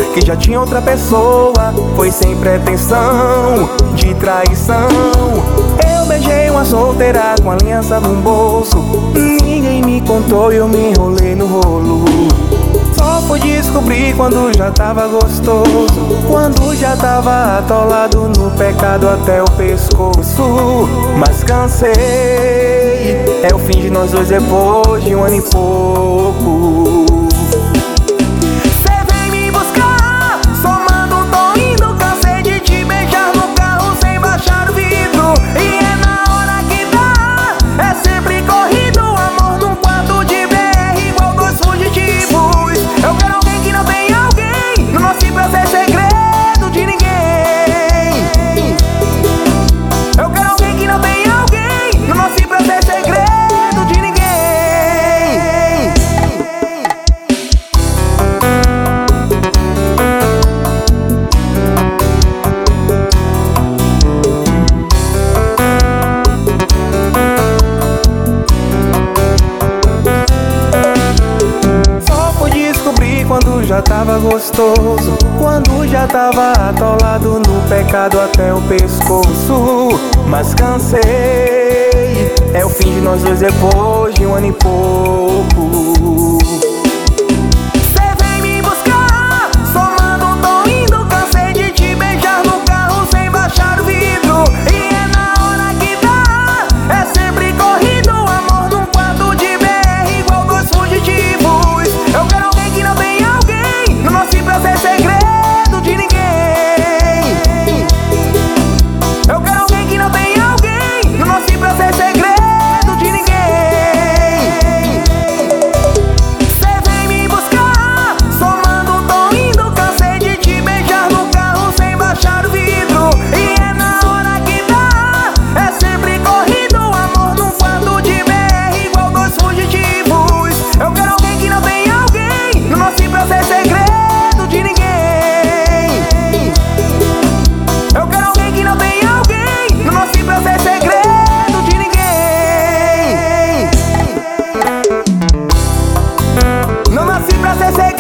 que já tinha outra pessoa. Foi sem pretensão de traição. Eu beijei uma solteira com aliança no bolso. Ninguém me contou e eu me enrolei no rolo. Só fui descobrir quando já tava gostoso, quando já tava atolado no pecado até o pescoço. Mas cansei, é o fim de nós dois depois de 1 ano e pouco. Quando já tava gostoso, quando já tava atolado no pecado até o pescoço. Mas cansei, é o fim de nós dois depois de 1 ano e pouco. Não nasci pra ser segredo.